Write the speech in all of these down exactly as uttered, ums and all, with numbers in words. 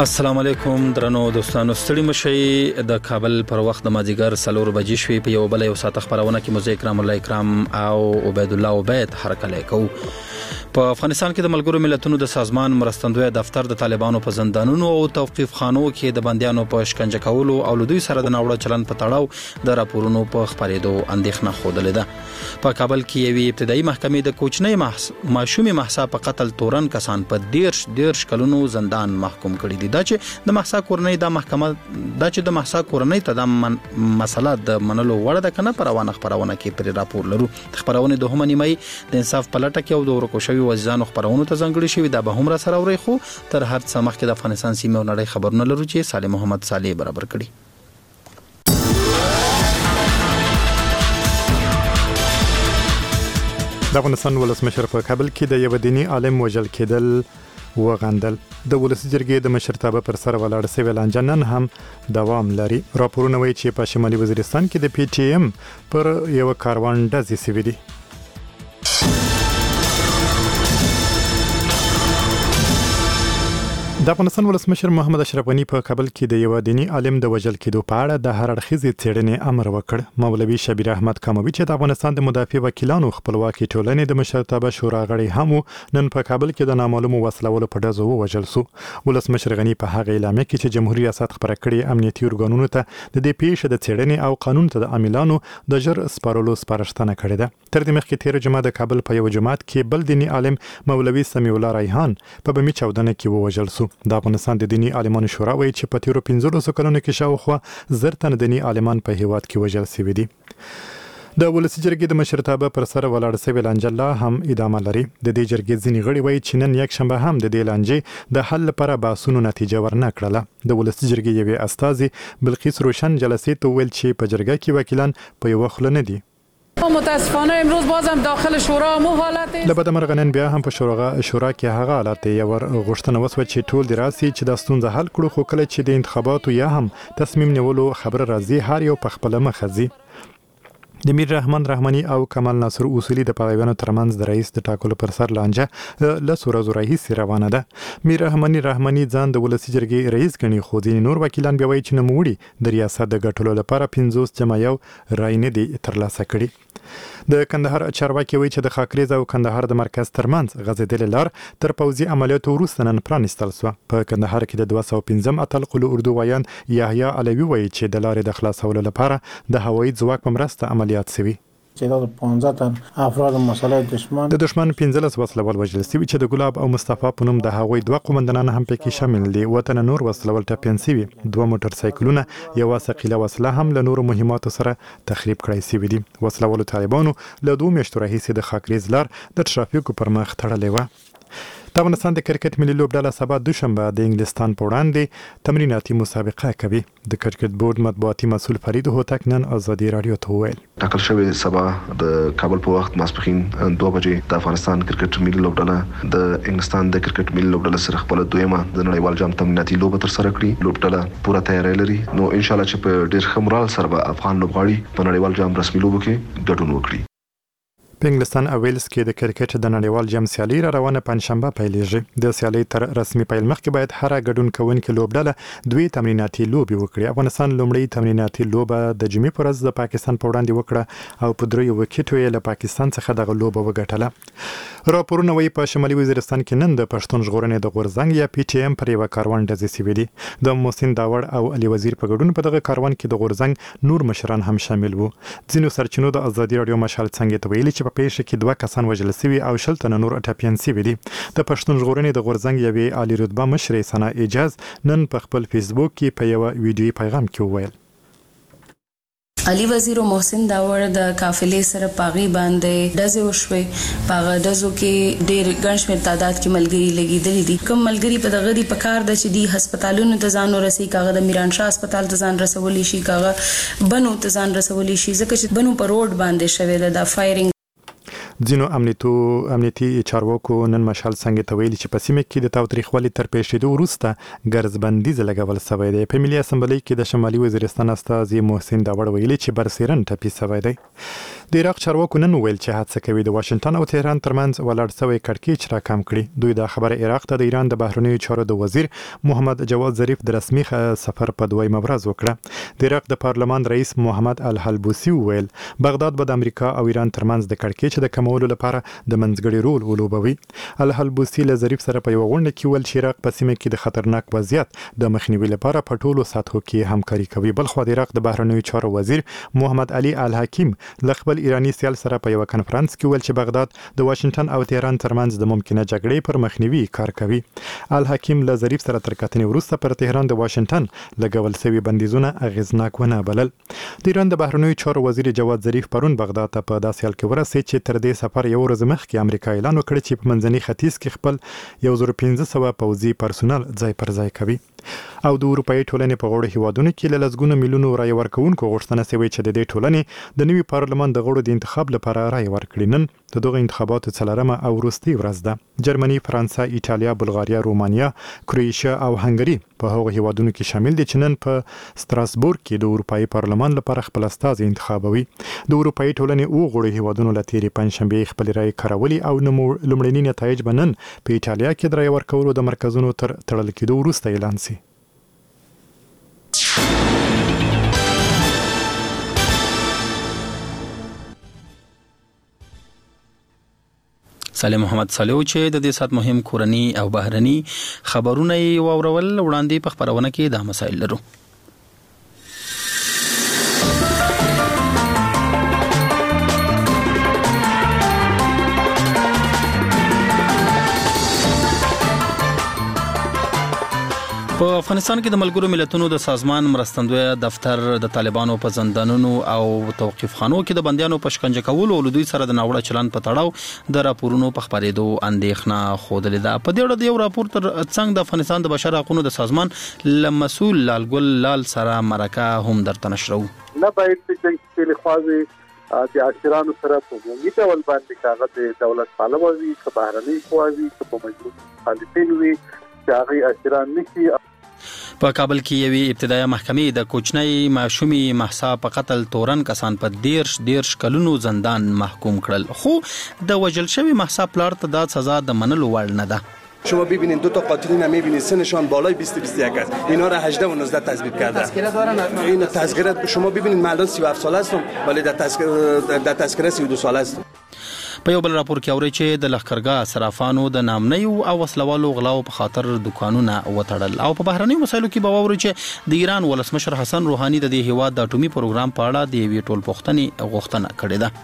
السلام علیکم درنو دوستانو، ستړي مشي. د کابل پر وخت د مازیګر سلور بجې شوې. په یو بل یو ساعت خبرونه کې مزه کرام الله کرام او عبید الله عبید حرکت کوي. په افغانستان کې د ملګرو ملتونو د سازمان مرستندوی دفتر د طالبانو په زندانونو او توقيف خانو کې د بنديانو په شکنجه کولو او لدوی سره د ناوړه چلن په تړاو د راپورونو په خبرېدو اندېښنه خوده ده. په کابل کې یوې ابتدایي محکمې د کوچنۍ ماشومې محسا په قتل تورن کسان په دیرش دیرش کلونو زندان محکوم کړي دي. دا چې د محسا کورنۍ د محکمه دا چې د محسا کورنۍ ته د مسله د منلو وړ ده کنه پر روانه خبرونه کې پر راپور لرو. خبرونه د هم نیمای د انصاف پلټه کې او د ورکو شوی وزانو خبرونه ته ځنګړي شوی دا به هم را سره وري. خو تر هر څه مخکې د افغانستان سیمه او نړۍ خبرونه لرو چې صالح محمد صالح برابر کړي. د افغانستان ولسمشر په کابل کې د یو دیني عالم وژل کېدل وغندل. د ولسي جرګې د مشرتابه پر سر ولاړ سوي لانجنن هم دوام لري. راپورونه وایي چې په شمالي وزیرستان کې د پی ټی ایم پر یو کاروان ډزې سوي دي. د افغانستان ولسمشر محمد اشرف غنی په کابل کې د یو دیني عالم د وژل کېدو په اړه د هر اړخیزې څېړنې امر وکړ. مولوي شبیر احمد کاموي چې د افغانستان د مدافع وکیلانو خپلواکي ټولنې د مشرتابه شورا غړی هم نن په کابل کې د نامعلومو وسلوالو په ډزو ووژل سو. ولسمشر غنی په هغه اعلامیه کې چې جمهوریت ریاست خبره کړې امنیتي ارګانونو ته د دې پیښې د څېړنې او قانون ته د عاملانو د ژر سپارلو سپارښتنه کړې ده. تر دې مخکې تیر جمعه د کابل په یو جماعت کې بل دیني عالم مولوي سمیع الله ریحان په بمي چاودنه کې ووژل سو. د افغانستان د دینی عالمانو شورا وایي چې په تیرو پنځلسو کلونو کې شاوخوا زر تنه دینی عالمان په هیواد کې وژل شوي دي. د ولسي جرګې د مشرتابه پر سر ولاړ سوي لانجه لا هم ادامه لري. د دې جرګې ځینې غړي وایي چې نن یک شنبه هم د دې لانجې د حل لپاره بحثونو نتیجه ورنه کړله. د ولسي جرګې یوې استازي بلقیس روشن جلسې ته وویل چې په جرګه کې وکیلان په یوه خوله نه دي. متاسفانه امروز بازم داخل شورا مو حالت است. لبد مرغنن بیا هم په شورا شورا کې هغه حالت یو غوښتنه وسوه چې ټول دراسي چې د ستونزه حل کړو، خو کله چې د انتخاباتو یا هم تصمیم نیولو خبر راځي هر یو په خپل مخ ځي. د میر رحمان رحماني او کمال ناصر اصولي د پاویانو ترمنځ د رئیس د ټاکلو پر سر لانجه له سورزو رئیس روانه ده. میر رحماني رحماني ځان د ولسي جرګې رئیس ګڼي، خو ځینې نور وکیلان بیا وایي چې نوموړي د ریاست د ګټلو لپاره پنځوس جمع یو رای نه دی ترلاسه کړي. د کندهار چارواکي وایي چې د خاکریز او کندهار د مرکز ترمنځ غځېدلې لار تر پوځي عملیاتو وروسته نن پرانیستل سوه. په کندهار کې د دوه سوه پنځم اتل قلو اردو وایان یحیی علوي وایي چې د لارې د خلاصولو لپاره د هوایي ځواک په مرسته عملیات سوي. تعداد پانزده تن افراد مسلح دشمن د دشمن پنځلس وسلوال وژل سوي چې د ګلاب او مصطفی په نوم د هغوی دوه قومندانان هم پکې شامل دي. وطن نور وسلوال ټپیان سوي، دوه موټر سایکلونه، یوه ثقیله وسله هم له نورو مهماتو سره تخریب کړای سوي دي. وسلوالو طالبانو له دوه میاشتو راهیسې د خاکریز لار د ترافیکو پر مخ تړلې وه. د افغانستان د کرکټ ملي لوبډله سبا دوشنبه د انګلستان په وړاندې تمریناتي مسابقه کوي. د کرکټ بورډ مطبوعاتي مسؤل فرید هوتک نن ازادي رادیو ته وویل ټاکل شوی سبا د کابل په وخت ماسپښین دوه بجې د افغانستان کرکټ ملي لوبډله د انګلستان د کرکټ ملي لوبډله سره خپل دویمه د نړیوال جام تمریناتي لوبه تر سره کړي. لوبډله پوره تیاری لري، نو ان شاء الله چې په ډیر ښه مورال سره به افغان لوبغاړي په نړیوال جام رسمي لوبو کې ګډون وکړي. په انګلستان او ویلز کې د کرکټ د نړیوال جام سیالي را روانه پنځشنبه پیلېږي. د سیالي تر رسمي پیل مخکې باید هر ګډون کوونکې لوبډله دوی تمریناتي لوبې وکړي. افغانستان لومړی تمریناتي لوبه د جمعې په ورځ د پاکستان په وړاندې وکړه او په دریو وکټو یې له پاکستان څخه دغه لوبه وګټله. راپورونه وایي په شمالي وزیرستان کې نن د پښتون ژغورنې د غورځنګ یا پی ټی ایم پر یوه کاروان ډزې سوي دي. د محسن داوړ او علي وزیر په ګډون په دغه کاروان کې د غورځنګ نور مشران هم شامل وو. ځینو سرچینو د ازادي رادیو مشال څنګه ته ویلي چې په پیښه کې دوه کسان وژل سوي او شل تنه نور ټپیان سوي دي. د پښتون ژغورنې د غورځنګ یوې عالي رتبه مشرې ثنا اعجاز نن په خپل فیسبوک کې په یوه ویډیوي پیغام کې وویل علي وزیر او محسن داوړ د قافلې سره پاغي باندې ډزې وشوي. پاغه ډزو کې ډېر ګڼ شمېر تعداد کې ملګري لګېدلي دي. کوم ملګري په دغه دي په کار ده چې دي هسپتالونو ته ځان ورسوي، کاغه د میران شاه هسپتال ته ځان رسولی شي، کاغه بنو ته ځان رسولی شي، ځکه چې بنو په روډ باندې شوی ده د فایرینګ. ځینو امنیتو امنیتي چارواکو نن مشال څنګه ته ویلي چې په سیمه کې د تاوتریخوالي تر پیښېدو وروسته ګرځبندیز لګول شوی دی. په ملي اسمبلی کې د شمالي وزیرستان استازي محسن داوړ ویلي چې برسیرن ټپي شوی دی. د عراق چارواکو نن ویل چې هڅه کوي د واشنگټن او تهران ترمنځ ولاړ شوی کړکېچ راکم کړي. دوی دا خبره عراق ته د ایران د بهرنیو چارو د وزیر محمد جواد ظریف د رسمي سفر په دویمه ورځ وکړه. د عراق د پارلمان رئیس محمد الحلبوسی ویل بغداد به د امریکا او ایران ترمنځ د کړکېچ د کمولو لپاره د منځګړي رول ولوبوي. الحلبوسی له ظریف سره په یو غونډه کې ویل چې عراق په سیمه کې د خطرناک وضعیت د مخنیوي لپاره په ټولو سطحو کې همکاري کوي. بل خو د عراق د بهرنیو چارو وزیر محمد علي الحکیم له خپل ایرانی سیال سره په یو کانفرنس کې ویل چې بغداد د واشنگټن او تهران ترمنځ د ممکنه جګړې پر مخنیوي کار کوي. الحکیم له ظریف سره تر کتنې وروسته پر تهران د واشنگټن لګول شوی بندیزونه اغیزناک ونه بلل. د ایران د بهرنیو چارو وزیر جواد ظریف پرون بغداد ته په داسې حال کې ورسېد چې تر دې سفر یو ورځ مخکې امریکا اعلان وکړ چې په منځني ختیځ کې خپل یو زر پنځه سوه پوځي پرسونل ځای پر ځای کوي. او د اروپאי ټولنې په غوړو هیوادونو کې له لسګونو میلیونو رای ورکوونکو غوښتنه شوې چې د دې ټولنې د نوي پارلمان د غړو د انتخاب لپاره رای ورکړي. نن د دغه انتخاباتو څلورمه او وروستۍ ورځ ده. جرمني، فرانسه، ایټالیا، بلغاریا، رومانیا، کروئیشیا او هنګري په هغو هیوادونو کې شامل دي چې نن په ستراسبورګ کې د اروپאי پارلمان لپاره خپل استازي انتخابوي. د اروپאי ټولنې او غړو هیوادونو له تیرې پنځشنبې خپل رای کارولي او لومړني نتایج به نن په ایټالیا کې د رای ورکولو د مرکزونو تر تړل کېدو وروسته اعلان شي. سالم محمد صالح چې د دې سات مهم کورنی او بهرني خبرونه یې واورول وړاندې په خبرونه کې دا مسایل لرو. په افغانستان کې د ملګرو ملتونو د سازمان مرستندوی دفتر د طالبانو په زندانونو او توقيف خانو کې د بنديانو په شکنجه کولو او دوی سره د ناوړه چلند په تړاو د راپورونو په خبرېدو اندېښنه خوده ده. په دې اړه د یو راپور تر څنګ د افغانستان د بشر حقوقو د سازمان لمسؤل لالګل لال سره مرکه هم درته نشرو. نه باید چې چې خوازي د اشرانو سره په موږ ډول باندې کاغذ د دولت پالوي که بهرني خوازي که په مجلس خالصین وي چې هغه اشران نشي. په کابل کې یوې ابتدایي محکمې د کوچنۍ ماشومي مهسا په قتل تورن کسان په دیرش دیرش کلونو زندان محکوم کړل. خو د وژل شوی مهسا پلار ته دا سزا د منلو وړ نه ده. شما ببینید دو تا قاتلین هم میبینید سنشان بالای بیست بیست و یک است. اینا را هجده و نوزده تثبیت کرده. تذکره دارن؟ این تذکره شما ببینید من الان سی و هفت ساله هستم ولی در تذکره در تذکره سی و دو ساله هستم. په یو بل راپور کې اوري چې د لښکرګاه صرافانو د نامنیو او وسلوالو غلاو په خاطر دکانونه وتړل. او په بهرنیو مسایلو کې به واوري چې د ایران ولسمشر حسن روحاني د دې هیواد د اټومي پروګرام په اړه د یوې ټولپوښتنې غوښتنه کړې ده.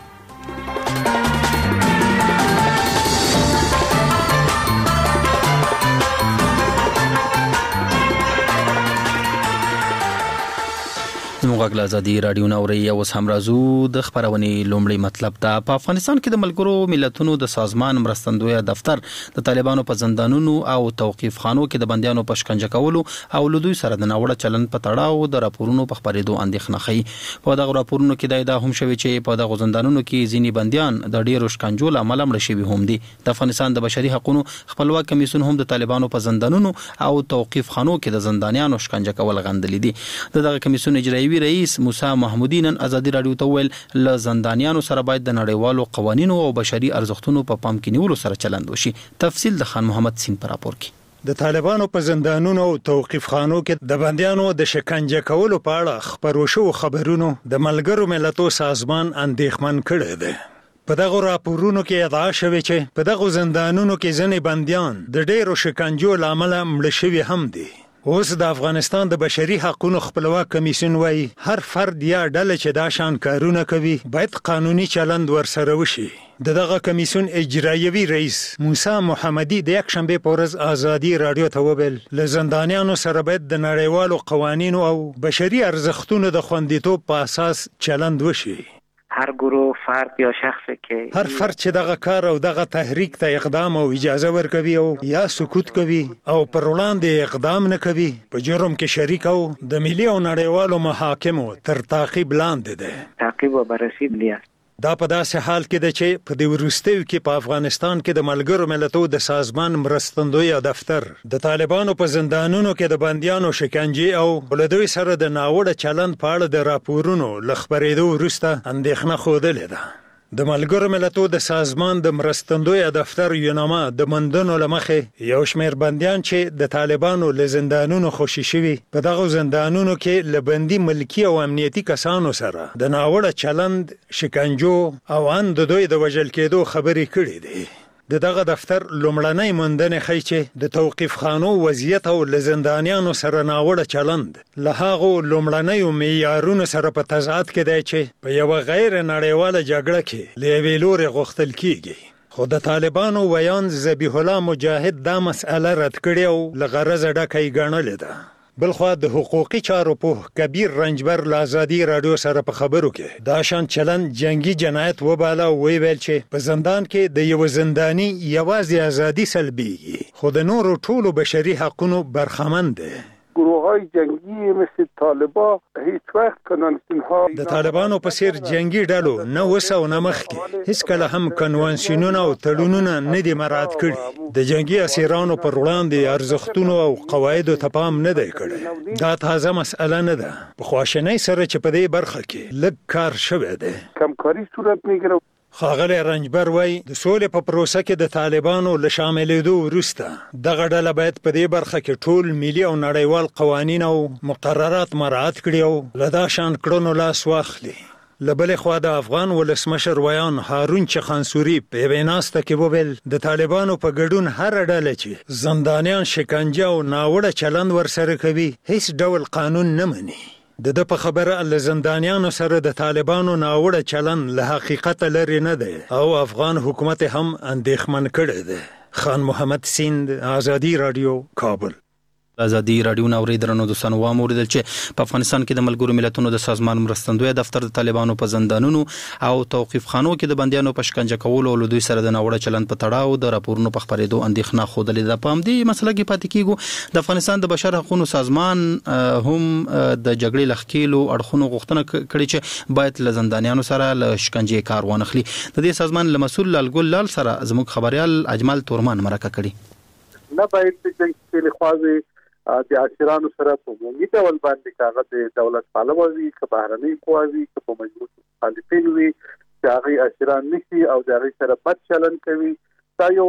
زموږ ازادي رادیو نوري او سمرازو د خبرونې لومړی مطلب ده. په افغانستان کې د ملګرو ملتونو د سازمان مرستندوی دفتر د طالبانو په زندانونو او توقيف خانو کې د بنديانو په شکنجه کولو او لدوی سره د ناوړه چلند په تړاو د راپورونو په خبرېدو اندېښنه ښيي. په دغه راپورونو کې دا هم شوی چې په دغه زندانونو کې ځینې بنديان د ډیرو شکنجو له امله مړه شوي هم دي. د افغانستان د بشري حقوقو خپلواک کمیسیون هم د طالبانو په زندانونو او توقيف خانو کې د زندانیانو شکنجه کول غندلې دي. دغه کمیسیون اجرایي رئیس موسی محمودی نن ازادي رادیو ته ویل ل زندانیانو سره باید د نړیوالو قوانینو او بشري ارزښتونو په پام کې نیولو سره چلند وشي. تفصیل د خان محمد سین پر راپور کې. د طالبانو په زندانونو او توقيف خانو کې د بنديانو د شکنجه کولو په اړه خبرو شو خبرونو د ملګرو ملتونو سازمان اندېښمن کړی دی. په دغه راپورونو کې ادعا شوې چې په دغه زندانونو کې ځینې بنديان د ډېرو شکنجو لامل مړه شوي هم دي. اوس د افغانستان د بشري حقوقو خپلواک کمیسیون وايي هر فرد یا ډله چې دا شان کارونه کوي باید قانوني چلند ورسره وشي. دغه کمیسیون اجرایوي رئیس موسی محمدی د یک شنبه په ورځ ازادي رادیو ته وویل ل زندانیانو سره باید د نړیوالو قوانینو او بشري ارزښتونو د خوندیتوب په اساس چلند وشي. هر گروه فرد یا شخصی که هر فرد چې دغه کار او دغه تحریک ته اقدام او اجازه ورکوي او یا سکوت کوي او پر وړاندې اقدام نه کوي په جرم کې شریک او د ملي او نړیوالو محاکمو تر تعقیب لاندې ده. تعقیب و بررسی دی. دا په داسې حال کې ده چې په دې وروستیو کې په افغانستان کې د ملګرو ملتونو د سازمان مرستندوی دفتر د طالبانو په زندانونو کې د بندیانو شکنجې او له دوی سره د ناوړه چلند په اړه د راپورونو له خپرېدو وروسته اندېښنه ښودلې ده. د ملګرو ملتونو د سازمان د مرستندوی دفتر یوناما د مندونو لمخې یو شمېر بندیان چې د طالبانو له زندانونو خوشي شوي په دغه زندانونو کې له بندي ملکی او امنیتي کسانو سره د ناوړه چلند، شکنجو او ان د دوی د وژل کېدو خبرې کړې دي. د دغه دفتر لومړنۍ موندنې ښیي چې د توقیف خانو وضعیت او له زندانیانو سره ناوړه چلند له هغو لومړنیو معیارونو سره په تضاد کې دی چې په یوه غیر نړیواله جګړه کې له یوې لورې غوښتل کیږي. خو د طالبانو ویان ذبیح الله مجاهد دا مسئله رد کړې او له غرضه ډکه یې ګڼلې ده. بلخوا د حقوقي چارو په کبیر رنجبر له ازادي رادیو سره په خبرو کې دا شان چلند جنگي جنایت وباله او ویل چې په زندان کې د یو زنداني یوازې ازادي سلبیږي خو د نورو ټولو بشري حقوقو برخمن دي. گروه‌های جنگی مثل طالبان هیڅ وخت کنوانسیون‌های د طالبانو په څیر جنگي ډلو نه وسو نه مخکې هیڅ کله هم کنوانسیونونه او تړونونه نه دي مراعات کړي. د جنگي اسیرانو پر وړاندې ارزښتونو او قواعدو ته پام نه دی کړی. دا تازه مسأله نه ده. په خواشنۍ سره چې په دې برخه کې لږ کار شوی دی. کمکاري صورت میگیره. ښاغلی رنجبر وایي د سولې په پروسه کې د طالبانو له شاملېدو وروسته دغه ډله باید په دې برخه کې ټول ملي او نړیوال قوانین او مقررات مراعات کړي او له دا شان کړنو لاس واخلي. له بلې خوا د افغان ولسمشر ویان هارون چخانسوري په یوې ناسته کې وویل د طالبانو په ګډون هره ډله چې زندانیان شکنجه او ناوړه چلند ورسره کوي هیڅ ډول قانون نه مني. د د په خبره له زندانیانو سره د طالبانو ناوړه چلند له حقیقت لري نه دی او افغان حکومت هم اندېښمن کړی دی. خان محمد سیند، آزادی رادیو، کابل. ازادي رادیو نو ریدرنو د سنوا موریدل چې په افغانستان کې د ملګرو ملتونو د سازمان مرستندوی دفتر د طالبانو په زندانونو او توقیف خانو کې د بندیانو په شکنجه کولو او دوی سره د ناوړه چلند په تړاو د راپورونو په خبرېدو اندېښنه خوده ده. په همدې مسله کې پاتې کیږو د افغانستان د بشر حقوقو سازمان هم د جګړې لخکېلو اړخونو غوښتنه کړې چې باید له زندانیانو سره له شکنجې کار وانخلي. د دې سازمان له مسؤل لالګل لال سره زموږ خبريال اجمل تورمان مرکه کړي. نه باید چې چې خوازي د اسیرانو سره په عمومي ډول باندې کاغذ د دولت پالو وي که بهرنۍ قواوي که په مجموع مخالفین وي چې هغه اسیران نشي او د هغه سره بد چلند کوي. دا یو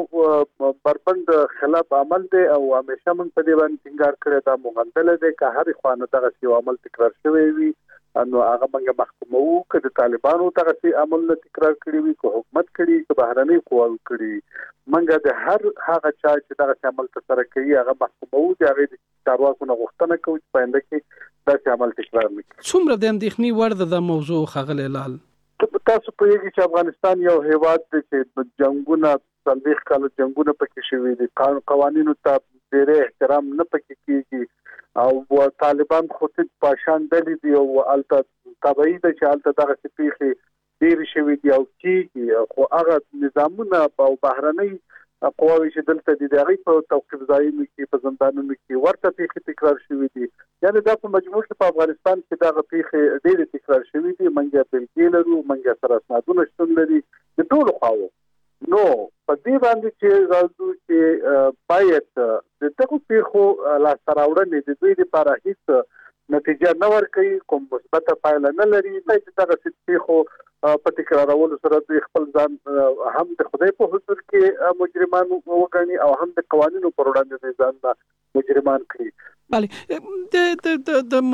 بربند خلاف عمل دی او همیشه موږ په دې باندې ټینګار کړی دا مغندل دی که هر خوانه دغه یو عمل تکرار شوی وي نو هغه موږ محکومو که د طالبانو دغه عمل تکرار کړی وي که حکومت کړي که بهرنۍ قواوي کړي موږ د هر هغه چا چې دغه عمل تسره کوي هغه محکومو دی هغه چارواکو غوښتنه کوي چې پاینده کې دا عمل تکرار نکړي. څومره د اندېښنې وړ ده د موضوع خغلی لال؟ تاسو په یوه چې افغانستان یو هیواد دی چې جنگونه څلوېښت کاله جنگونه پکې شوي دي قوانینو ته ډېر احترام نه پکې کیږي او طالبان خود پاشان دلی دی او البته طبيعي ده چې البته دغه سپیخي ډېر شوي دي او کیږي خو هغه نظامونه او بهرنۍ قواوی چې دلته دي دغه په توقيف ځایونو کې په زندانونو کې ورته پیښې تکرار شوې دي. یعنی دا په مجموع کې په افغانستان کې دغه پیښې ډېرې تکرار شوې دي. منګه بلګې لرو منګه سره اسنادونه شتون لري د ټول خواو. نو په دې باندې چې راځو چې باید د دغه پیښو لا سراوړنې د دوی لپاره هیڅ نتیجه نه ورکوي کوم مثبت پایله نه لري. باید دغه پیښو په تکرارولو سره د خپل ځان هم د خدای په حضور کې مجرمان وګڼي او هم د قوانینو پر وړاندې ځان مجرمان کړي. بله د د د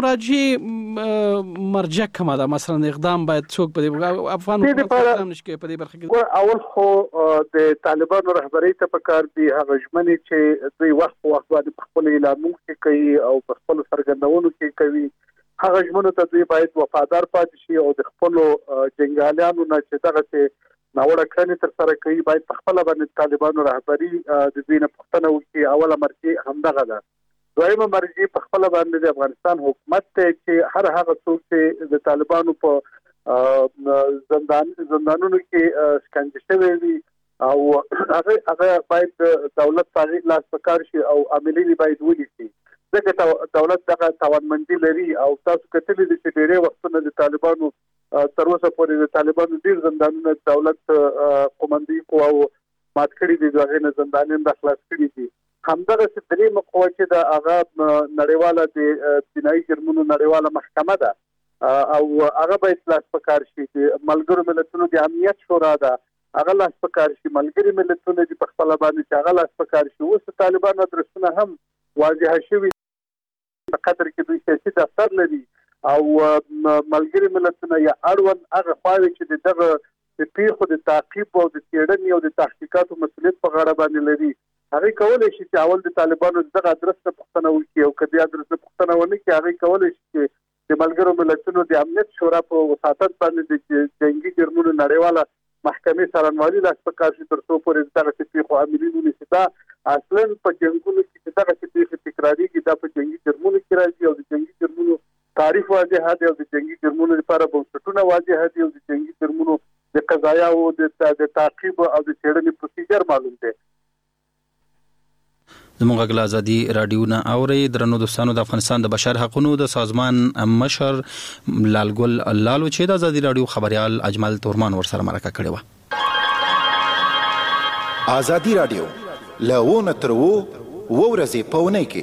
مراجعه مرجع کومه ده مثلا اقدام باید څوک په افغان حکومت هم نشي په دې برخه کې اول خو د طالبانو رهبری ته پکار دي هغه ژمنې چې دوی وخت په وخت باندې خپل اعلانونه کوي او په خپل څرګندونو کې کوي هغه ژمنو ته دوی باید وفادار پاتې شي او د خپل جنگالیانو نه چې دغه ناوړه کړنې تر سره کوي باید په خپل باندې طالبانو رهبری د دوی نه پوښتنه وکړي. اوله مرجع همدغه ده. دویمه مرجع په خپل باندې د افغانستان حکومت ته چې هر هغه څوک چې د طالبانو په زندان زندانونو کې شکنجه شوی وي او هغه هغه باید دولت تاریخ لاس پکار شي او عملي باید ونیسي. ځکه دولت دغه توانمندي لري او تاسو کتلی دي چې ډېری وختونه د طالبانو تر اوسه پورې د طالبانو ډیر زندانونه دولت قومندي قواو مات کړي دي، دغه نه زندانیان د خلاص کړي دي. همدغه درې مقوا چې د هغه نړیواله د جنایي جرمونو نړیواله محکمه ده او هغه باید لاس پکار شي. د ملګرو ملتونو د امنیت شورا ده هغه لاس پکار شي، ملګري ملتونه د خپل باندې چې هغه لاس پکار شي. اوس طالبانو درسونه هم واضح شوي په قدر کې دوی سیاسي دفتر لري او ملګري ملتونه یا اړوند هغه خواوې چې دغه د پیښو د تعقیب او د څېړنې او د تحقیقاتو مسؤلیت په غاړه باندې لري، هغه کولای شي چې اول د طالبانو دغه ادرس ته پوښتنه وکړي او کله ادرس ته پوښتنه ونه کړي هغه کولای شي چې د ملګرو ملتونو د امنیت شورا په وساتت باندې د جنگي جرمونو نړیواله محکمې څارنوالي لاس پکار شي تر څو پورې دغه پیښو عاملین ونیسي. دا اصلا په جنګونو کې چې دغه پیښې تکرارېږي دا په جنگي جرمونو کې راځي او د جنگي جرمونو تعریف واضح دی او د جنگي جرمونو لپاره بنسټونه واضح دي او د جنگي جرمونو د قضایا او د تعقیب او د څېړنې پروسیجر معلوم دی. زموږ غږ ازادي رادیو نه اوري. درنو دوستانو، د افغانستان د بشر حقوقو د سازمان مشر لالګل لالو چې د ازادي رادیو خبريال اجمل تورمان ورسره مرکه کړې و. ازادي رادیو لونه تر وو ورځې پونه کې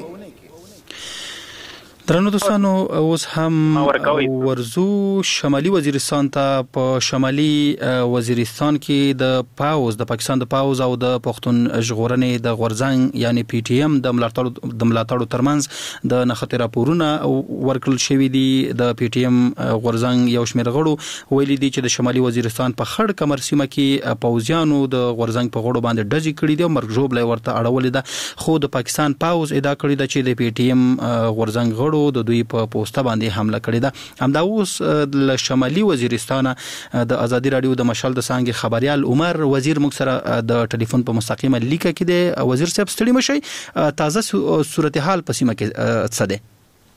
درنو دوستانو اوس هم ورزو شمالي وزیرستان ته. په شمالي وزیرستان کې د پاوز د پاکستان د پاوز او د پښتون ژغورنې د غورځنګ یعنی پی ټی ایم د ملاتړ د ملاتړ ترمنځ د نخښتي راپورونه ورکړل شوې دي. د پی ټی ایم غورځنګ یو شمېر غړو ویلي دي چې د شمالي وزیرستان په خړ کمر سیمه کې پوځیانو د غورځنګ په غړو باندې ډزې کړې دي او مرګ ژوبله ورته اړولې ده، خو د پاکستان پاوز ادعا کړې ده چې د پی ټی ایم غورځنګ غړو د دوی په پوسټ باندې حمله کړې ده. همدا اوس د شمالي وزیرستان د ازادي رادیو د مشال د څنګه خبريال عمر وزیر موږ سره د ټلیفون په مستقیمه لیکه کې دی. وزیر صاحب ستړي مشي، تازه صورتحال په سیمه کې څه ده؟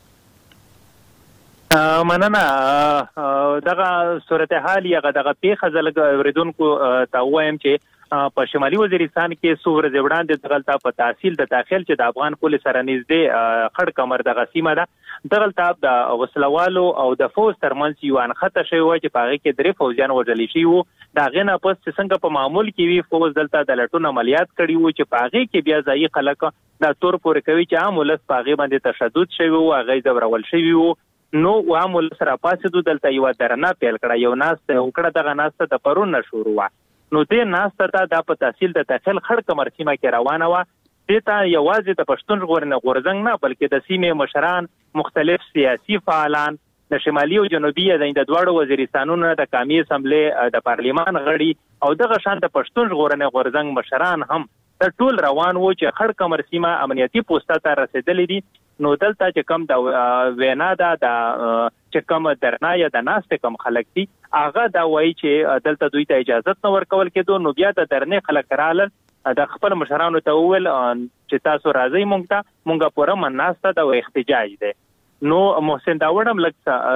مننه. دغه صورتحال یا دغه پیښه زلګ اوریدونکو ته وایم چې په شمالي وزیرستان کې څو ورځې وړاندې دغلته په تحصیل د داخل چې د افغان پولیس سره نږدې خړ کمر دغه سیمه ده، دغلته د وسلوالو او د فوج ترمنځ یو انخته شوی و چې په هغې کې درې فوجیان وژلي شوي وو. د هغې نه پس چې څنګه په معمول کې وي فوج دلته د لټون عملیات کړي وو چې په هغې کې بیا ځایي خلک دا تور پورې کوي چې عام ولس په هغې باندې تشدد شوی وو، هغې ځورول شوي وو. نو عام ولس راپاڅېدو، دلته یوه درنه پیل کړه، یو ناسته وکړه. دغه ناسته د پرون نه شروع وه. نو دې ناسته ته دا په تحصیل د داخل خړ کمر سیمه کې روانه وه. دې ته یوازې د پښتون ژغورنې غورځنګ نه بلکې د سیمې مشران، مختلف سیاسي فعالان، د شمالي او جنوبي د دواړو وزیرستانونو د قومي اسمبلې د پارلیمان غړي او دغه شان د پښتون ژغورنې غورځنګ مشران هم د ټول روان وو چې خړ کمر سیمه امنیتي پوسټه ته رسیدلې دي. نو دلته چې کم د وینا ده د چې کم درنا یا د ناستې کم خلک دي هغه دا وایي چې دلته دوی ته اجازه نه ورکول کېدو. نو بیا د درنې خلک رالل، د خپل مشرانو ته وویل چې تاسو راځئ مونږ ته، مونږه پوره من ناسته ده او احتجاج دی. نو محسن داوړ هم لږ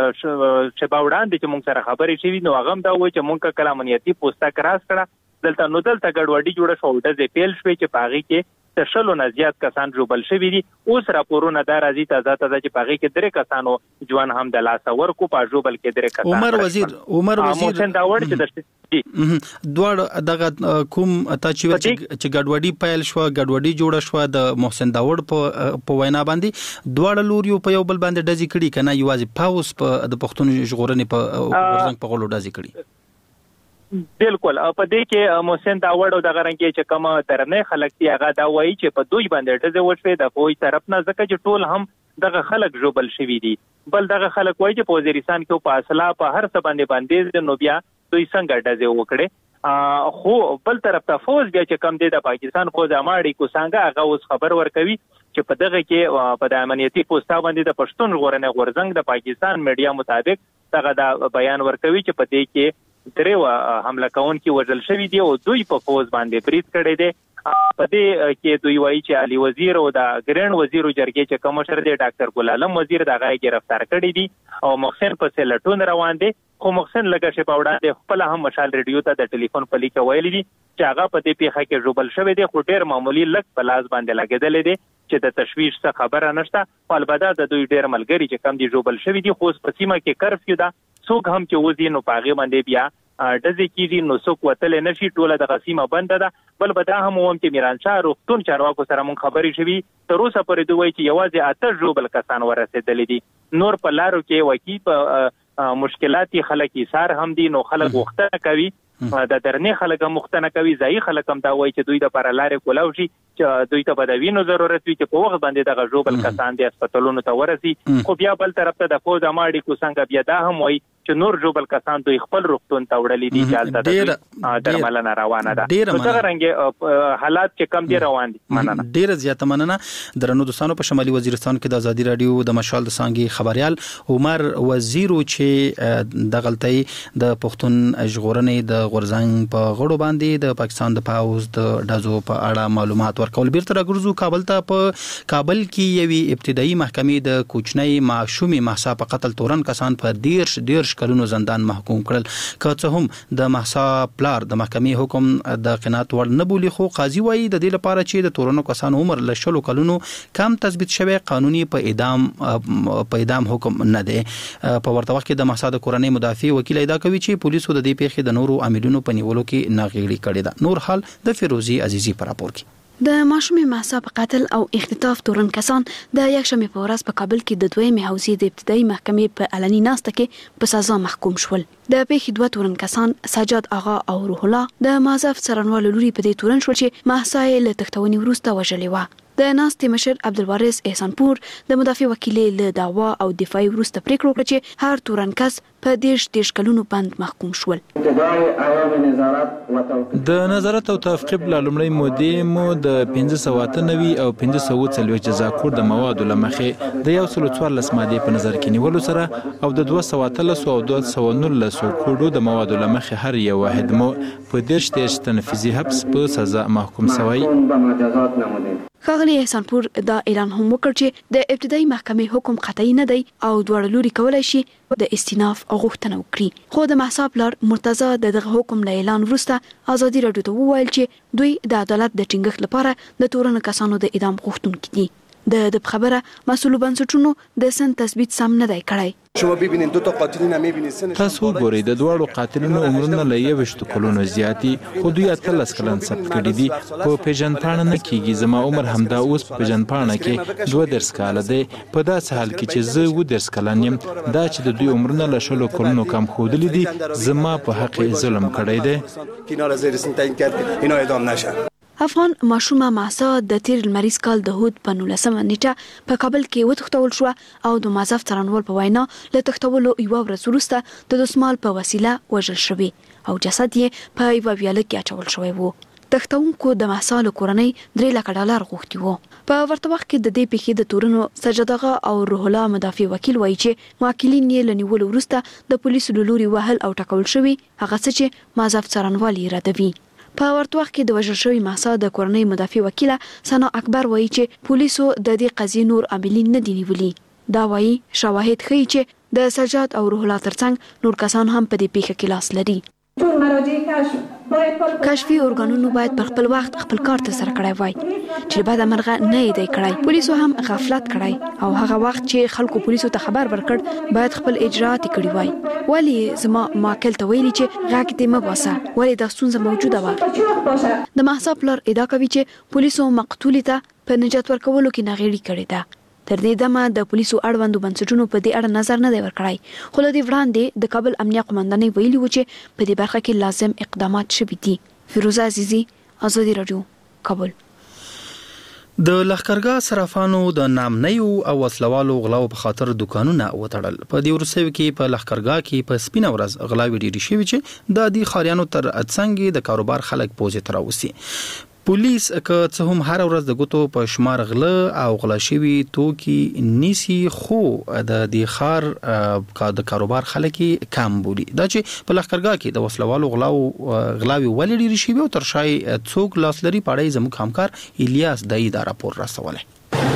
شپه وړاندې چې مونږ سره خبرې شوي نو هغه هم دا وایي چې مونږ کله امنیتي پوسټه کراس کړه دلته، نو دلته ګډوډي جوړه شوه او ډزې پیل شوې چې په هغې کې د شلو نه زیات کسان ژوبل شوي دي. اوس راپورونه دا راځي تازه تازه چې په هغې کې درې کسانو ژوند هم د لاسه ورکو، په ژوبل کې درې کسان. عمر وزیر عمر وزیر محسن داوړ چې د دواړه دغه کوم تا چې چې ګډوډي پیل شوه، ګډوډي جوړه شوه د محسن داوړ په وینا باندې دواړه لوري په یو بل باندې ډزې کړي که نه یوازې پاوس په د پښتون ژغورنې په غورځنګ په غولو ډزې کړي؟ بالکل. په دې کې محسن داوړ او دغه رنګ چې کوم درنې خلک دي هغه دا وایي چې په دوی باندې ډزې وشوې د فوج طرف نه، ځکه چې ټول هم دغه خلک ژوبل شوي دي. بل دغه خلک وایي چې په وزیرستان کې په اصله په هر څه باندې باندې نو بیا دوی څنګه ډزې وکړې. خو بل طرف ته فوج بیا چې کم دی د پاکستان فوج اماړي کو څنګه هغه اوس خبر ورکوي چې په دغه کې په د امنیتي پوسټا باندې د پښتون ژغورنې غورځنګ د پاکستان میډیا مطابق دغه دا بیان ورکوي چې په دې کې درې حمله کوونکي وژل شوي دي او دوی په فوج باندې برید کړی دی. په دې کې دوی وایي چې علي وزیر او د ګرین وزیر جرګې چې کوم مشر دی ډاکټر ګل عالم وزیر دغه گرفتار کړی دي او محسن پسې لټون روان دي. خو محسن لکه شپه وړاندې خپل هم مشال ریډیو ته د ټلیفون په لیکه ویلي دي چې هغه په دې پیښه کې ژوبل شوی دی، خو ډېر معمولي لږ په لاس باندې لګېدلی دی چې د تشویش څه خبره نشته. خو البته د دوی ډېر ملګري چې کم دي ژوبل شوي دي، خو اوس په سیمه کې کرفیو ده، څوک هم چې وځي نو پاغه باندې بیا دځې کیږي نو څوک وتل نشي ټوله د قسمه بند ده. بل به دا هم ووم چې میرانشاه روغتون چارواکو سره مونږ خبرې شوي تر اوسه پورې دوی چې یوازې اته ژوبل کسان ورسېدلي دي. نور په لارو کې وکی په مشکلاتي خلک ایثار هم دي نو خلک وختنه کوي د درنې خلک هم وختنه کوي ځای خلک هم دا وایي چې دوی د پر لارې کولاو شي چې دوی ته به د وینو ضرورت وي چې په وخت باندې دغه ژوبل کسان دي هسپتالونو ته ورسي. خو بیا بل طرف ته د فوج اماړي کو څنګه بیا دا هم وایي چې نور ژوبل کسان دوی خپل روغتون ته وړلي دي چې هلته درملنه روانه ده. دغه رنګ حالات چې کم دي روان دي. مننه ډیره زیاته مننه. درنو دوستانو په شمالي وزیرستان کې د ازادي رادیو د مشال د څنګه خبريال عمر وزیرو چې د غلطۍ د پښتون ژغورنې د غورزنګ په غړو باندې د پاکستان د پاوز د دازو په اړه معلومات ورکول. بیرته راګرځو کابل ته. په کابل کې یوې ابتدایي محکمې د کوچنۍ معشومې مهسا په قتل تورن کسان په دیرش دیرش کلونو زندان محکوم کړل. که څه هم د مهسا پلار د محکمې حکم د قناعت وړ نه بولی خو قاضي وایي د دې لپاره چې د تورنو کسانو عمر له شلو کلونو کم تثبیت شوی قانوني په اعدام په اعدام حکم نه دی. په ورته وخت کې د مهسا د کورنۍ مدافع وکیل ادعا کوي چې پولیسو د دې پیښې د نورو عاملونو په نیولو کې ناغېړي کړې ده. نور حال د فیروزي عزیزي پر راپور کې. د ماشومې مهسا په قتل او اختطاف تورن کسان د یکشنبه په ورځ په کابل کې د دویمې حوزې د ابتدایي محکمې په علني ناسته کې په سزا محکوم شول. د پیښې دوه تورن کسان سجاد آغا او روح الله د مازف څرنوال لوري په دې تورن شول چې مهسا یې له تختونې وروسته وژلې و. د ناستې مشر عبدالوارث احسانپور د مدافع وکیلې له دعوا او دفاعي وروسته پریکړه وکړه چې هر تورن کس په دیش دیش کلونو بند محکوم شول. د نظارت او تعقیب له لومړۍ مودې مو د پنځه سوه اته نوي او پنځه سوه څلوېښت جزا کوډ د موادو له مخې د یو سل څوارلس مادې په نظر کې نیولو سره او د دوه سوه اتلس او دوه سوه نولسو کوډو د موادو له مخې هر یو واحد مو په دیش دیش تنفیذي حبس په سزا محکوم شوی. ښاغلي احسانپور دا اعلان هم وکړ چې د ابتدایي محکمې حکم قطعي نه دی او دواړه لوري کولی شي د استیناف غوښتنه وکړي. خو د مهسا پلار مرتضی د دغه حکم له اعلان وروسته ازادي راډیو ته وویل چې دوی د عدالت د ټینګښت لپاره د تورن کسانو د اعدام غوښتونکي دي. د د خبره مسؤل بنسټونو د سن تثبیت سم نه دی کړی. شما ببینید دو تا قاتلین هم میبینید سنشون تاسو ګورئ د دواړو قاتلینو عمرونه له یویشتو کلونو زیات دي خو دوی اتلس کلن ثبت کړي دي. په پیژندپاڼه نه کیږي. زما عمر همدا اوس په پیژندپاڼه کې دوه درس کاله دی. په داسې حال کې چې زه اووه درس کلن یم دا چې د دوی عمرونه له شلو کلونو کم ښودلي دي زما په حق ظلم کړی دی. کنار زیر سن تعیین کرد اینا اعدام نشن. افغان ماشومه مهسا د تیر لمریز کال د هود په نولسمه نیټه په کابل کې وتښتول شو او د مازف څرنوال په وینا له تښتولو یوه ورځ وروسته د دسمال په وسیله وژل شوی او جسد یې په یوه ویاله کې اچول شوی و. تښتونکو د مهسا له کورنۍ درې لکه ډالر غوښتي وو. په ورته وخت کې د دې پیښې د تورنو سجدغه او روح الله مدافع وکیل وایي چې موکلین یې له نیولو وروسته د پولیسو له لوري وهل او ټکول شوي هغه څه چې مازف څرنوال یې ردوي. په ورته وخت کې د وژل شوي مهسا د کورنۍ مدافع وکیله ثنا اکبر وایي چې پولیسو د دې قضیې نور عاملین نه دي نیولي. دا وایي شواهد ښیي چې د سجاد او روح الله ترڅنګ نور کسان هم په دې پیښه کې لاس لري. کشفي ارګانونو باید په خپل وخت خپل کار ته سره کړی وای چې بعد مرغه نه دی کړی. پولیسو هم غفلت کړی او هغه وخت چې خلکو پولیسو ته خبر ورکړ باید خپل اجرات کړی وای. ولی زما ماکل ته ویلي چې غاګ دې مباسه ولی دا ستونزه موجوده و. د مهسا پلار ادعا کوي چې پولیسو مقتولې ته په نجات ورکولو کې ناغېړي کړې ده. تر دې دمه د پولیسو اړوندو بنسټونو په دې اړه نظر نه دی ورکړی. خو له دې وړاندې د کابل امنیه قومندانۍ ویلي و چې په دې برخه کې لازم اقدامات شوي دي. فیروزه عزیزي، ازادي راډیو، کابل. د لښکرګاه صرافانو د نامنیو او وسلوالو غلاو په خاطر دکانونه وتړل. په دې ورسوي کې په لښکرګاه کې په سپینه ورځ غلاوې ډېرې شوي چې د دې خاریانو تر څنګ د کاروبار خلک پوزې ته راوستي. پولیس که څه هم هر ورځ د ګوتو په شمار غله او غلا شوي توکي نیسي خو د دې خار د کاروبار خلک کم بولي. دا چې په لښکرګاه کې د وسلوالو غلاو غلاوي ولې ډېرې شوي او تر شای څوک لاس لري په اړه زموږ همکار الیاس دای دا راپور رسولی.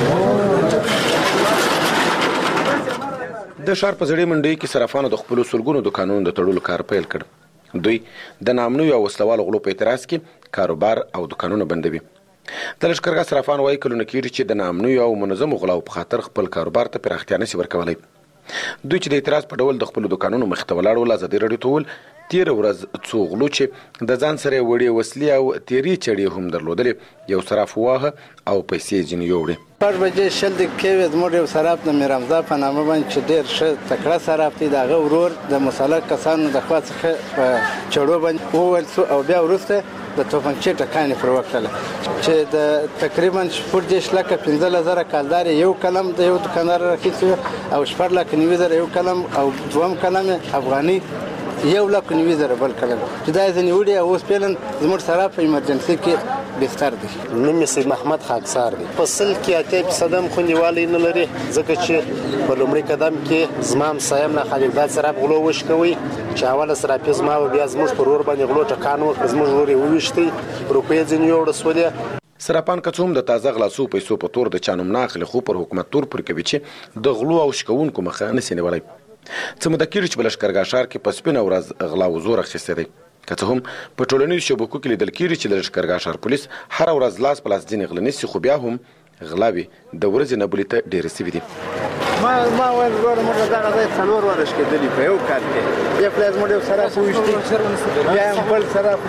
د ښار په زړې منډۍ کې صرافانو د خپلو سلګونو دکانونو د تړلو کار پیل کړ. دوی د نامنیو او وسلوالو غلو په اعتراض کې کاروبار او دکانونه بندوي. د لښکرګاه صرافان وایي کلونه کېږي چې د نامنیو او منظمو غلاو په خاطر خپل کاروبار ته پراختیا نشي ورکولی. دوی چې د اعتراض په ډول د خپل دکانونو مخ ته ولاړ ول. ازادي راډیو ته ول تیر ورځ څو غلو چې د ځان سره وړي وسلې او تیری چړې هم درلودلې یو صراف واه او پیسې ځین یوړي. پړ بجې شل دقیقې زموږ یو صراف د میرامزا په نامه باندې چې ډېر ښه تکړه صراف دی، د هغه ورور د مسلح کسانو د خوا څخه په چړو باندې وویل سو او بیا وروسته د توپنچې ټکانې پر وکړله چې د تقریبا شپږ دېرش لکه پنځلس زره کالدار یو کلم د یو دکاندار راخیستي او شپږ لکه نوي زره یو کلم او دوم کلم افغاني یو لک نوي زره بل کلم چې دا ځنې وړي او اوس پیلن زموږ صراف په ایمرجنسي کې بستر دی. نوم یې سید محمد خاکسار دی. په سل کې اتیا فیصده هم خوندیوالی نه لري ځکه چې په لومړي قدم کې زما همسایم نه خلیلزاد صراف غلو وشکوي چې اوله صرافي زما او بیا زموږ پر ور باندې غلو ټکان وکړ، زموږ ورور یې وویشتی، روپۍ ځینې یوړه سولې. صرافان که څه هم د تازه غلاسو پیسو په تور د چا نوم نه اخلي، خو پر حکومت تور پورې کوي چې د غلو او شکوونکو مخه نسي نیولی. څه موده کېږي چې په لښکرګاه ښار کې په سپینه ورځ غلا و زور اخیستی دی. که څه هم په ټولنیزو شبکو کې لیدل کېږي چې د لښکرګاه ښار پولیس هره ورځ لاس په لاس ځینې غله نیسي، خو بیا هم غلاوې د ورځې نه بلې ته ډېرې سوي دي. ما ما ویل وروره موږ دغه ځای څلور ورځې شکېدلي په یو کال کې، بیا پلار زموږ یو صراف وویشتي، بیا هم بل صراف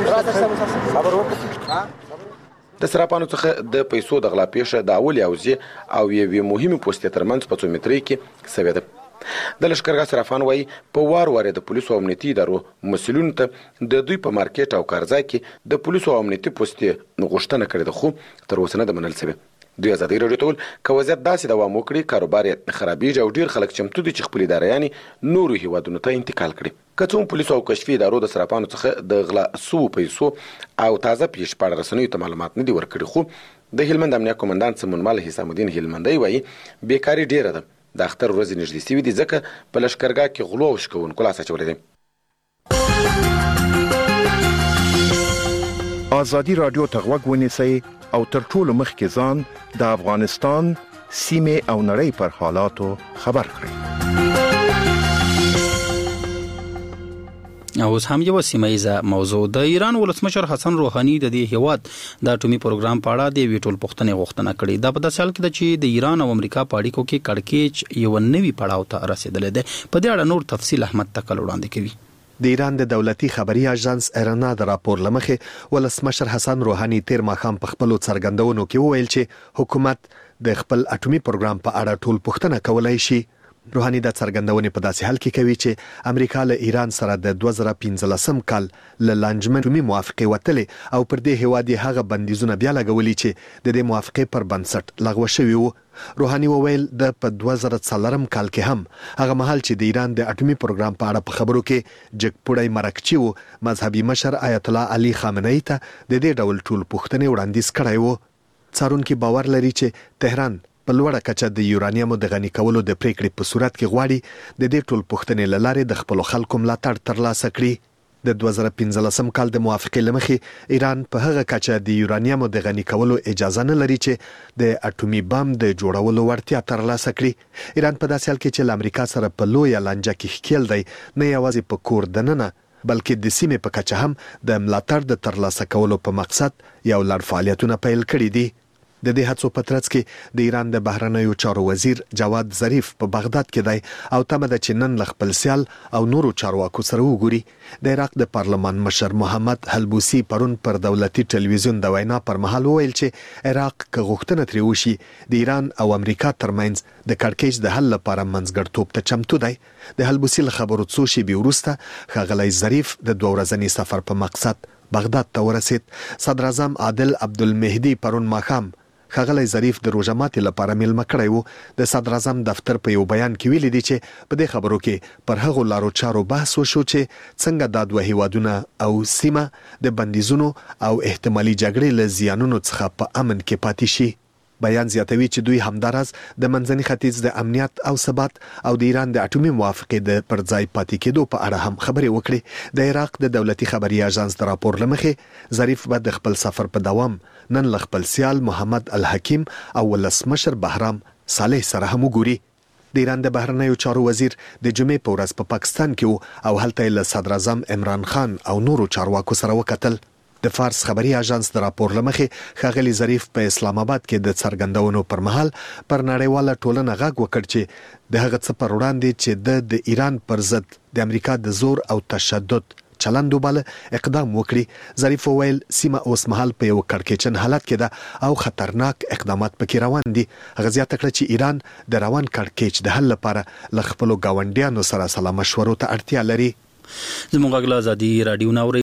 وویشتي. د صرافانو څخه د پیسو د غلا پیښه د اولې اوزې او یوې مهمې پوستې ترمنځ په څو مترۍ کې سوې ده. د لښکرګاه صرافان وایي په وار وار د پولیسو او امنیتي ادارو مسؤلینو ته د دوی په مارکیټ او کارځای کې د پولیسو او امنیتي پوستې غوښتنه کړې ده، خو تر اوسه نه ده منل شوې. دوی ازادي راډیو ته ویل که وضعیت داسې دوام وکړي کاروبار یې خرابېږي او ډېر خلک چمتو دي چې خپلې ادارهیانې نورو هیوادونو ته انتقال کړي. که څه هم پولیسو او کشفي ادارو د صرافانو څخه د غلا سوو پیسو او تازه پیښې په اړه رسنیو ته معلومات نه دي ورکړي، خو د هلمند امنیه قومندان سمونمل حسام الدین هلمندی وایي بیکاري ډېره ده، د اختر ورځې نږدې سوي دي ځکه په لښکرګاه کې غلو او شکوونکو لاس اچولی دی. ازادي راډیو ته غوږ ونیسئ او تر ټولو مخکې ځان د افغانستان سیمې او نړۍ پر حالاتو خبر کړئ. اوس هم یو سیمایزه موضوع. د ایران ولسمشر حسن روحاني د دې هیواد د اټومي پروګرام په اړه د ویټول پوښتنې غوښتنه کړې. دا په داسې حال کې ده چې د ایران او امریکا په اړیکو کې کړکېچ یو نوي پړاو ته رسیدلی دی. په دې اړه نور تفصیل احمد تکل وړاندې کوي. د ایران د دولتي خبري اژانس ایرنا د راپور لمخې ولسمشر حسن روحاني تیر ماښام په خپل څرګندونو کې وویل چې حکومت د خپل اټومي پروګرام په اړه ټول پوښتنه کولای شي. روحاني د څرګندونې په داسې حال کې کوي چې امریکا له ایران سره د دوه زره پنځلسم کال له لانجمن اټومي موافقې وتلې او پر دې هیواد یې هغه بندیزونه بیا لګولي چې د دې موافقې پر بنسټ لغوه شوي وو. روحاني وویل د په دوه زره څلورم کال کې هم هغه مهال چې د ایران د اټومي پروګرام په اړه په خبرو کې جګپوړی مرکچي وو، مذهبي مشر آیت الله علي خامنه‌ای ته د دې ډول ټول پوښتنې وړاندیز کړی وو. څارونکي باور لري چې تهران په لوړه کچه د یورانیمو د غني کولو د پریکړې په صورت کې غواړي د دې ټول پوښتنې له لارې د خپل خلکو ملاتړ ترلاسه کړي. د دوه زره پنځلسم کال د موافقې له مخې ایران په هغه کچه د یورانیمو د غني کولو اجازه نه لري چې د اټومي بم د جوړولو وړتیا ترلاسه کړي. ایران په داسې حال کې چې له امریکا سره په لویه لانجه کې ښکیل دی، نه یوازې په کور دننه بلکې د سیمې په کچه هم د ملاتړ د ترلاسه کولو په مقصد یو لړ فعالیتونه پیل کړي دي. د دې هڅو په ترڅ کې د ایران د بهرنیو چارو وزیر جواد ظریف په بغداد کې دی او تمه ده چې نن له خپل سیال او نورو چارواکو سره وګوري. د عراق د پارلمان مشر محمد حلبوسی پرون پر دولتي ټلویزیون د وینا پر مهال وویل چې عراق که غوښتنه ترې وشي د ایران او امریکا ترمنځ د کړکېچ د حل لپاره منځګړیتوب ته چمتو دی. د حلبوسی له خبرو څو شېبې وروسته ښاغلی ظریف د دوه ورځني سفر په مقصد بغداد ته ورسید. صدر اعظم عادل عبدالمهدي پرون ماښام ښاغلی ظریف د روژه ماتي لپاره میلمه کړی وو. د صدر اعظم دفتر په یو بیان کې ویلي دي چې په دې خبرو کې پر هغو لارو چارو بحث وشو چې څنګه دا دوه هیوادونه او سیمه د بندیزونو او احتمالي جګړې له زیانونو څخه په امن کې پاتې شي. بیان زیاتوي چې دوی همداراز د منځني ختیځ د امنیت او ثبات او د ایران د اټومي موافقې د پرځای پاتې کېدو په اړه هم خبرې وکړي. د عراق د دولتي خبري اژانس د راپور لمخې ظریف به د خپل سفر په دوام نن له خپل سیال محمد الحکیم او ولسمشر بهرام صالح سره هم وګوري. د ایران د بهرنیو چارو وزیر د جمعې په ورځ په پاکستان کې او هلته له صدر اعظم عمران خان او نورو چارواکو سره وکتل. د فارس خبري اژانس د راپور لمخې ښاغلي ظریف په اسلام آباد کې د څرګندونو پر مهال پر نړیواله ټولنه غږ وکړ چې د هغه څه پر وړاندې چې د ایران پر ضد د امریکا د زور او تشدد چلند وباله اقدام وکړي. ظریف وویل سیمه اوس مهال په یو کړکېچن حالت کې ده او خطرناک اقدامات پکې روان دي. هغه زیاته کړه چې ایران د روان کړکېچ د حل لپاره له خپلو ګاونډیانو سره سلا مشورو ته اړتیا لري. زموږ غږ له ازادي رادیو ناوړي